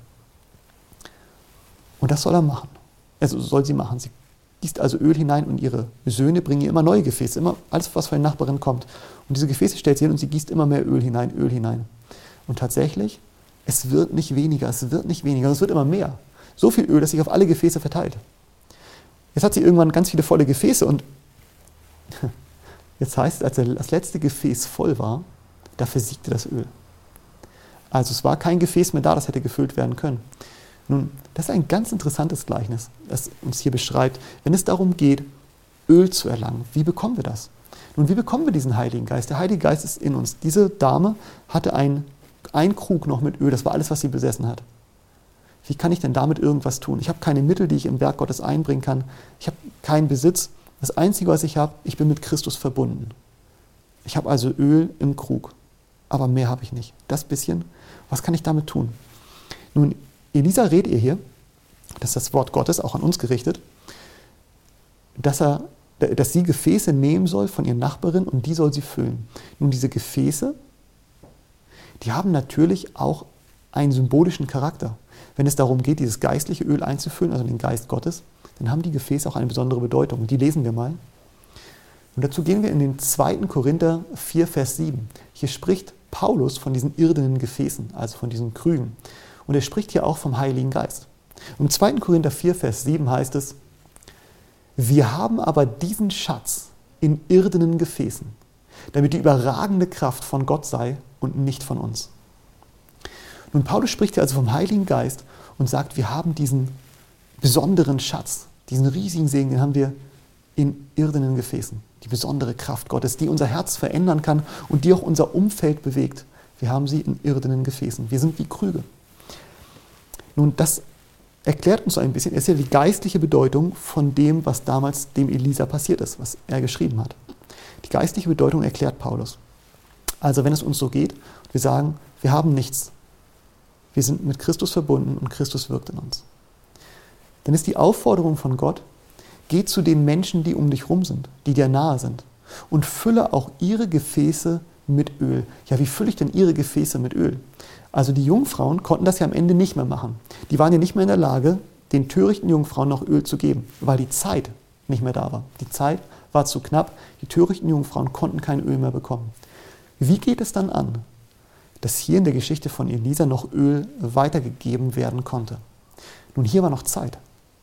Speaker 1: Und das soll er machen. Also soll sie machen. Sie gießt also Öl hinein und ihre Söhne bringen ihr immer neue Gefäße, immer alles, was von den Nachbarinnen kommt. Und diese Gefäße stellt sie hin und sie gießt immer mehr Öl hinein, Öl hinein. Und tatsächlich, es wird nicht weniger, es wird immer mehr. So viel Öl, dass sich auf alle Gefäße verteilt. Jetzt hat sie irgendwann ganz viele volle Gefäße und jetzt heißt es, als das letzte Gefäß voll war, da versiegte das Öl. Also es war kein Gefäß mehr da, das hätte gefüllt werden können. Nun, das ist ein ganz interessantes Gleichnis, das uns hier beschreibt, wenn es darum geht, Öl zu erlangen. Wie bekommen wir das? Nun, wie bekommen wir diesen Heiligen Geist? Der Heilige Geist ist in uns. Diese Dame hatte ein Krug noch mit Öl, das war alles, was sie besessen hat. Wie kann ich denn damit irgendwas tun? Ich habe keine Mittel, die ich im Werk Gottes einbringen kann. Ich habe keinen Besitz. Das Einzige, was ich habe, ich bin mit Christus verbunden. Ich habe also Öl im Krug, aber mehr habe ich nicht. Das bisschen, was kann ich damit tun? Nun, Elisa rät ihr hier, das ist das Wort Gottes, auch an uns gerichtet, dass sie Gefäße nehmen soll von ihren Nachbarinnen und die soll sie füllen. Nun, diese Gefäße, die haben natürlich auch einen symbolischen Charakter. Wenn es darum geht, dieses geistliche Öl einzufüllen, also den Geist Gottes, dann haben die Gefäße auch eine besondere Bedeutung. Die lesen wir mal. Und dazu gehen wir in den 2. Korinther 4, Vers 7. Hier spricht Paulus von diesen irdenen Gefäßen, also von diesen Krügen. Und er spricht hier auch vom Heiligen Geist. Und im 2. Korinther 4, Vers 7 heißt es, wir haben aber diesen Schatz in irdenen Gefäßen, damit die überragende Kraft von Gott sei und nicht von uns. Nun, Paulus spricht hier also vom Heiligen Geist und sagt, wir haben diesen besonderen Schatz, diesen riesigen Segen, den haben wir in irdenen Gefäßen. Die besondere Kraft Gottes, die unser Herz verändern kann und die auch unser Umfeld bewegt. Wir haben sie in irdenen Gefäßen. Wir sind wie Krüge. Nun, das erklärt uns so ein bisschen, ist ja die geistliche Bedeutung von dem, was damals dem Elisa passiert ist, was er geschrieben hat. Die geistliche Bedeutung erklärt Paulus. Also wenn es uns so geht, wir sagen, wir haben nichts, wir sind mit Christus verbunden und Christus wirkt in uns, dann ist die Aufforderung von Gott, geh zu den Menschen, die um dich rum sind, die dir nahe sind und fülle auch ihre Gefäße mit Öl. Ja, wie fülle ich denn ihre Gefäße mit Öl? Also die Jungfrauen konnten das ja am Ende nicht mehr machen. Die waren ja nicht mehr in der Lage, den törichten Jungfrauen noch Öl zu geben, weil die Zeit nicht mehr da war. Die Zeit war zu knapp, die törichten Jungfrauen konnten kein Öl mehr bekommen. Wie geht es dann an, dass hier in der Geschichte von Elisa noch Öl weitergegeben werden konnte? Nun, hier war noch Zeit.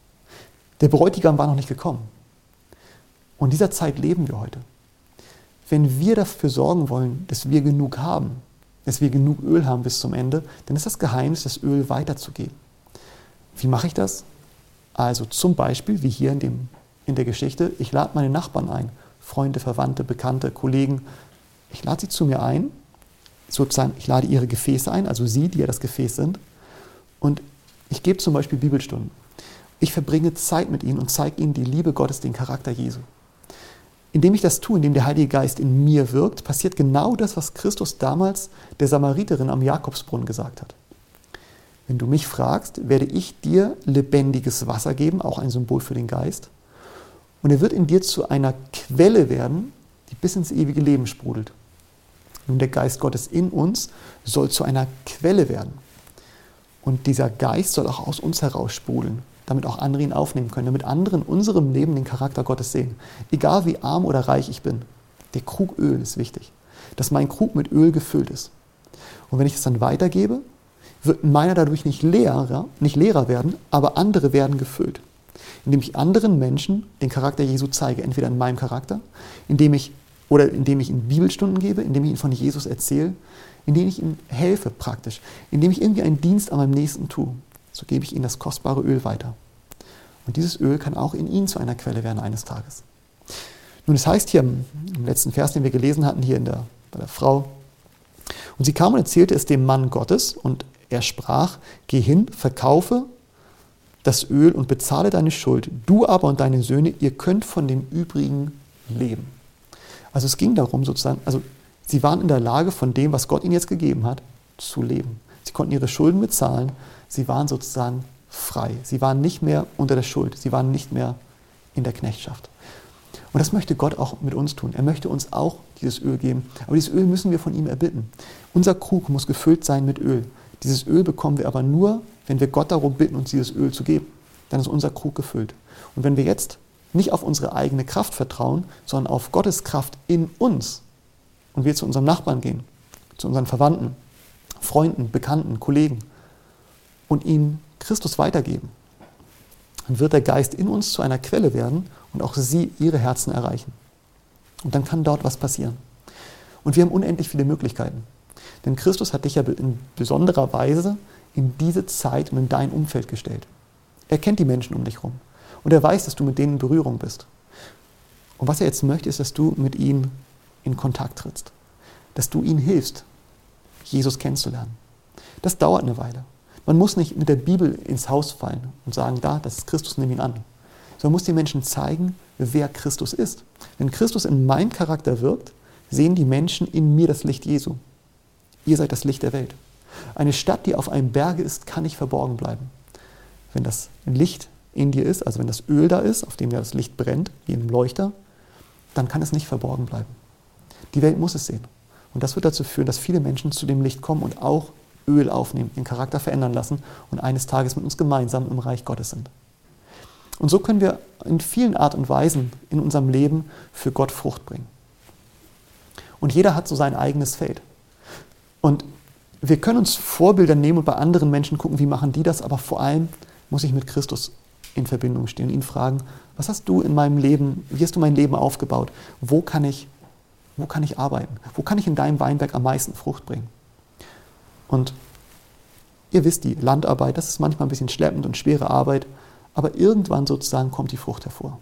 Speaker 1: Der Bräutigam war noch nicht gekommen. Und in dieser Zeit leben wir heute. Wenn wir dafür sorgen wollen, dass wir genug haben, dass wir genug Öl haben bis zum Ende, dann ist das Geheimnis, das Öl weiterzugeben. Wie mache ich das? Also zum Beispiel, wie hier in der Geschichte, ich lade meine Nachbarn ein, Freunde, Verwandte, Bekannte, Kollegen. Ich lade sie zu mir ein, sozusagen, ich lade ihre Gefäße ein, also sie, die ja das Gefäß sind, und ich gebe zum Beispiel Bibelstunden. Ich verbringe Zeit mit ihnen und zeige ihnen die Liebe Gottes, den Charakter Jesu. Indem ich das tue, indem der Heilige Geist in mir wirkt, passiert genau das, was Christus damals der Samariterin am Jakobsbrunnen gesagt hat. Wenn du mich fragst, werde ich dir lebendiges Wasser geben, auch ein Symbol für den Geist. Und er wird in dir zu einer Quelle werden, die bis ins ewige Leben sprudelt. Nun, der Geist Gottes in uns soll zu einer Quelle werden. Und dieser Geist soll auch aus uns heraus sprudeln, damit auch andere ihn aufnehmen können, damit andere in unserem Leben den Charakter Gottes sehen. Egal wie arm oder reich ich bin, der Krug Öl ist wichtig, dass mein Krug mit Öl gefüllt ist. Und wenn ich es dann weitergebe, wird meiner dadurch nicht leerer werden, aber andere werden gefüllt. Indem ich anderen Menschen den Charakter Jesu zeige, entweder in meinem Charakter, indem ich ihnen Bibelstunden gebe, indem ich ihnen von Jesus erzähle, indem ich ihnen helfe praktisch, indem ich irgendwie einen Dienst an meinem Nächsten tue. So gebe ich ihnen das kostbare Öl weiter. Und dieses Öl kann auch in ihnen zu einer Quelle werden eines Tages. Nun, es heißt hier im letzten Vers, den wir gelesen hatten, hier bei der Frau, und sie kam und erzählte es dem Mann Gottes und er sprach, geh hin, verkaufe das Öl und bezahle deine Schuld. Du aber und deine Söhne, ihr könnt von dem Übrigen leben. Also es ging darum sozusagen, also sie waren in der Lage, von dem, was Gott ihnen jetzt gegeben hat, zu leben. Sie konnten ihre Schulden bezahlen. Sie waren sozusagen frei. Sie waren nicht mehr unter der Schuld. Sie waren nicht mehr in der Knechtschaft. Und das möchte Gott auch mit uns tun. Er möchte uns auch dieses Öl geben. Aber dieses Öl müssen wir von ihm erbitten. Unser Krug muss gefüllt sein mit Öl. Dieses Öl bekommen wir aber nur, wenn wir Gott darum bitten, uns dieses Öl zu geben. Dann ist unser Krug gefüllt. Und wenn wir jetzt nicht auf unsere eigene Kraft vertrauen, sondern auf Gottes Kraft in uns und wir zu unserem Nachbarn gehen, zu unseren Verwandten, Freunden, Bekannten, Kollegen und ihnen Christus weitergeben, dann wird der Geist in uns zu einer Quelle werden und auch sie ihre Herzen erreichen. Und dann kann dort was passieren. Und wir haben unendlich viele Möglichkeiten. Denn Christus hat dich ja in besonderer Weise in diese Zeit und in dein Umfeld gestellt. Er kennt die Menschen um dich herum. Und er weiß, dass du mit denen in Berührung bist. Und was er jetzt möchte, ist, dass du mit ihnen in Kontakt trittst. Dass du ihnen hilfst, Jesus kennenzulernen. Das dauert eine Weile. Man muss nicht mit der Bibel ins Haus fallen und sagen, das ist Christus, nimm ihn an. Sondern man muss den Menschen zeigen, wer Christus ist. Wenn Christus in meinem Charakter wirkt, sehen die Menschen in mir das Licht Jesu. Ihr seid das Licht der Welt. Eine Stadt, die auf einem Berge ist, kann nicht verborgen bleiben. Wenn das Licht in dir ist, also wenn das Öl da ist, auf dem ja das Licht brennt, wie in einem Leuchter, dann kann es nicht verborgen bleiben. Die Welt muss es sehen. Und das wird dazu führen, dass viele Menschen zu dem Licht kommen und auch Öl aufnehmen, den Charakter verändern lassen und eines Tages mit uns gemeinsam im Reich Gottes sind. Und so können wir in vielen Art und Weisen in unserem Leben für Gott Frucht bringen. Und jeder hat so sein eigenes Feld. Und wir können uns Vorbilder nehmen und bei anderen Menschen gucken, wie machen die das, aber vor allem muss ich mit Christus in Verbindung stehen und ihn fragen, was hast du in meinem Leben, wie hast du mein Leben aufgebaut? Wo kann ich arbeiten? Wo kann ich in deinem Weinberg am meisten Frucht bringen? Und ihr wisst, die Landarbeit, das ist manchmal ein bisschen schleppend und schwere Arbeit, aber irgendwann sozusagen kommt die Frucht hervor.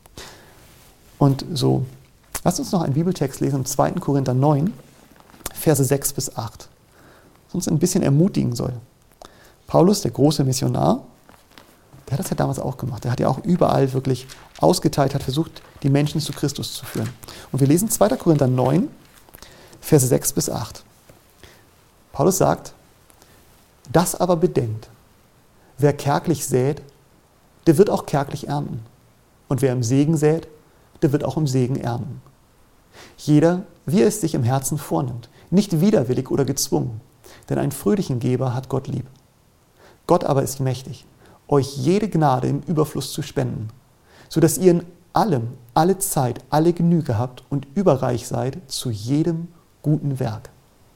Speaker 1: Und so, lasst uns noch einen Bibeltext lesen, im 2. Korinther 9, Verse 6 bis 8, was uns ein bisschen ermutigen soll. Paulus, der große Missionar, der hat das ja damals auch gemacht. Der hat ja auch überall wirklich ausgeteilt, hat versucht, die Menschen zu Christus zu führen. Und wir lesen 2. Korinther 9, Verse 6 bis 8. Paulus sagt, das aber bedenkt, wer kärglich sät, der wird auch kärglich ernten. Und wer im Segen sät, der wird auch im Segen ernten. Jeder, wie er es sich im Herzen vornimmt, nicht widerwillig oder gezwungen, denn einen fröhlichen Geber hat Gott lieb. Gott aber ist mächtig, euch jede Gnade im Überfluss zu spenden, sodass ihr in allem, alle Zeit, alle Genüge habt und überreich seid zu jedem guten Werk.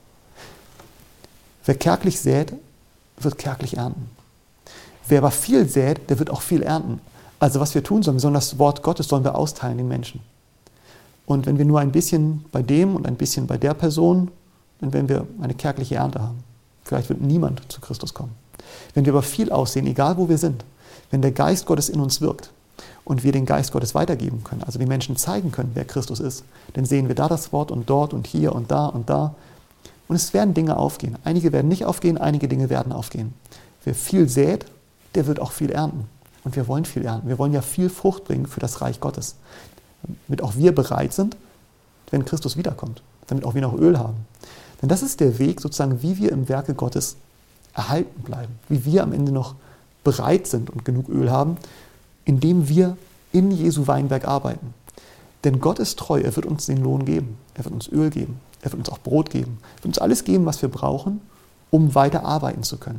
Speaker 1: Wer kärglich sät, wird kärglich ernten. Wer aber viel sät, der wird auch viel ernten. Also was wir tun sollen, wir sollen das Wort Gottes sollen wir austeilen den Menschen. Und wenn wir nur ein bisschen bei dem und ein bisschen bei der Person, dann werden wir eine kärgliche Ernte haben. Vielleicht wird niemand zu Christus kommen. Wenn wir aber viel aussehen, egal wo wir sind, wenn der Geist Gottes in uns wirkt und wir den Geist Gottes weitergeben können, also die Menschen zeigen können, wer Christus ist, dann sehen wir da das Wort und dort und hier und da und da. Und es werden Dinge aufgehen. Einige werden nicht aufgehen, einige Dinge werden aufgehen. Wer viel sät, der wird auch viel ernten. Und wir wollen viel ernten. Wir wollen ja viel Frucht bringen für das Reich Gottes. Damit auch wir bereit sind, wenn Christus wiederkommt. Damit auch wir noch Öl haben. Denn das ist der Weg, sozusagen, wie wir im Werke Gottes erhalten bleiben. Wie wir am Ende noch bereit sind und genug Öl haben, indem wir in Jesu Weinberg arbeiten. Denn Gott ist treu, er wird uns den Lohn geben. Er wird uns Öl geben. Er wird uns auch Brot geben. Er wird uns alles geben, was wir brauchen, um weiter arbeiten zu können.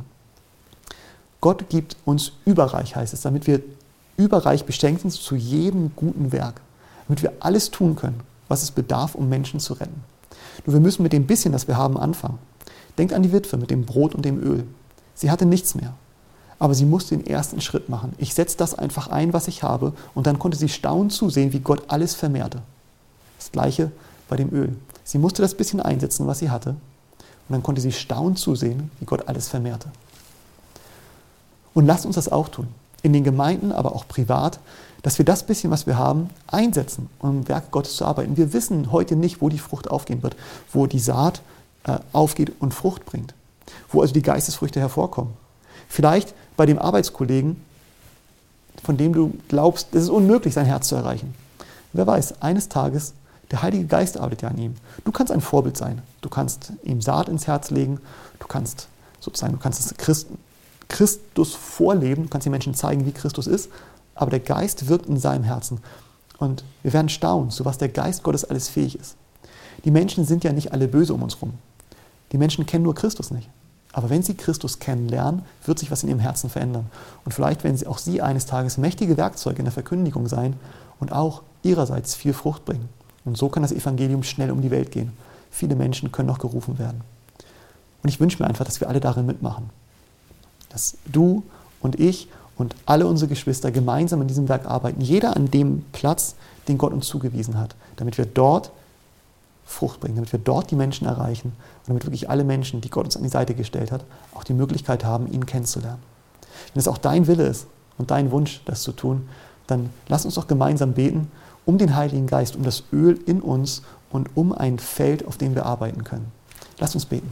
Speaker 1: Gott gibt uns überreich, heißt es, damit wir überreich beschenkt sind zu jedem guten Werk. Damit wir alles tun können, was es bedarf, um Menschen zu retten. Nur wir müssen mit dem bisschen, das wir haben, anfangen. Denkt an die Witwe mit dem Brot und dem Öl. Sie hatte nichts mehr, aber sie musste den ersten Schritt machen. Ich setze das einfach ein, was ich habe, und dann konnte sie staunend zusehen, wie Gott alles vermehrte. Das Gleiche bei dem Öl. Sie musste das bisschen einsetzen, was sie hatte, und dann konnte sie staunend zusehen, wie Gott alles vermehrte. Und lasst uns das auch tun, in den Gemeinden, aber auch privat, dass wir das bisschen, was wir haben, einsetzen, um im Werk Gottes zu arbeiten. Wir wissen heute nicht, wo die Frucht aufgehen wird, wo die Saat aufgeht und Frucht bringt, wo also die Geistesfrüchte hervorkommen. Vielleicht bei dem Arbeitskollegen, von dem du glaubst, es ist unmöglich, sein Herz zu erreichen. Wer weiß, eines Tages, der Heilige Geist arbeitet ja an ihm. Du kannst ein Vorbild sein. Du kannst ihm Saat ins Herz legen. Du kannst das Christus vorleben, du kannst den Menschen zeigen, wie Christus ist, aber der Geist wirkt in seinem Herzen. Und wir werden staunen, zu was der Geist Gottes alles fähig ist. Die Menschen sind ja nicht alle böse um uns rum. Die Menschen kennen nur Christus nicht. Aber wenn sie Christus kennenlernen, wird sich was in ihrem Herzen verändern. Und vielleicht werden auch sie eines Tages mächtige Werkzeuge in der Verkündigung sein und auch ihrerseits viel Frucht bringen. Und so kann das Evangelium schnell um die Welt gehen. Viele Menschen können noch gerufen werden. Und ich wünsche mir einfach, dass wir alle darin mitmachen. Dass du und ich und alle unsere Geschwister gemeinsam in diesem Werk arbeiten. Jeder an dem Platz, den Gott uns zugewiesen hat. Damit wir dort Frucht bringen, damit wir dort die Menschen erreichen und damit wirklich alle Menschen, die Gott uns an die Seite gestellt hat, auch die Möglichkeit haben, ihn kennenzulernen. Wenn es auch dein Wille ist und dein Wunsch, das zu tun, dann lass uns doch gemeinsam beten um den Heiligen Geist, um das Öl in uns und um ein Feld, auf dem wir arbeiten können. Lass uns beten.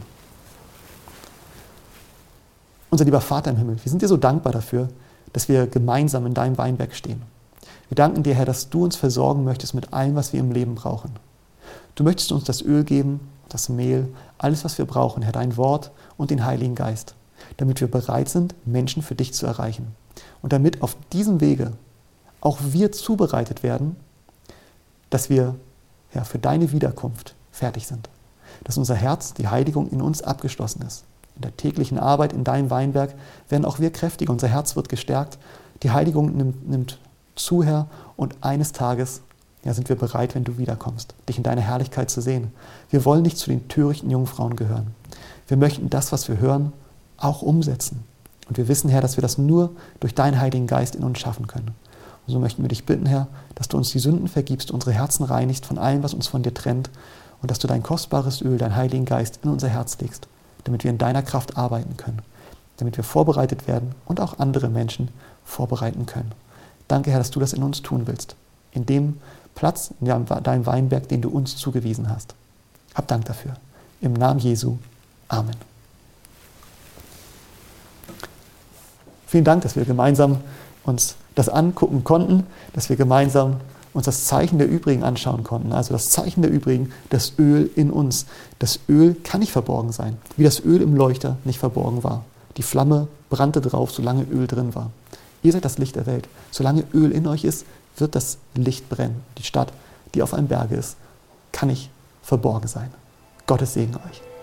Speaker 1: Unser lieber Vater im Himmel, wir sind dir so dankbar dafür, dass wir gemeinsam in deinem Weinberg stehen. Wir danken dir, Herr, dass du uns versorgen möchtest mit allem, was wir im Leben brauchen. Du möchtest uns das Öl geben, das Mehl, alles, was wir brauchen, Herr, dein Wort und den Heiligen Geist, damit wir bereit sind, Menschen für dich zu erreichen. Und damit auf diesem Wege auch wir zubereitet werden, dass wir für deine Wiederkunft fertig sind. Dass unser Herz, die Heiligung in uns abgeschlossen ist. In der täglichen Arbeit in deinem Weinberg werden auch wir kräftiger, unser Herz wird gestärkt, die Heiligung nimmt zu, Herr, und eines Tages sind wir bereit, wenn du wiederkommst, dich in deiner Herrlichkeit zu sehen. Wir wollen nicht zu den törichten Jungfrauen gehören. Wir möchten das, was wir hören, auch umsetzen. Und wir wissen, Herr, dass wir das nur durch deinen Heiligen Geist in uns schaffen können. Und so möchten wir dich bitten, Herr, dass du uns die Sünden vergibst, unsere Herzen reinigst von allem, was uns von dir trennt und dass du dein kostbares Öl, deinen Heiligen Geist in unser Herz legst, damit wir in deiner Kraft arbeiten können, damit wir vorbereitet werden und auch andere Menschen vorbereiten können. Danke, Herr, dass du das in uns tun willst, in dem Platz, in deinem Weinberg, den du uns zugewiesen hast. Hab Dank dafür. Im Namen Jesu. Amen. Vielen Dank, dass wir gemeinsam uns das angucken konnten, dass wir gemeinsam uns das Zeichen der Übrigen anschauen konnten. Also das Zeichen der Übrigen, das Öl in uns. Das Öl kann nicht verborgen sein, wie das Öl im Leuchter nicht verborgen war. Die Flamme brannte drauf, solange Öl drin war. Ihr seid das Licht der Welt. Solange Öl in euch ist, wird das Licht brennen. Die Stadt, die auf einem Berge ist, kann nicht verborgen sein. Gottes Segen euch.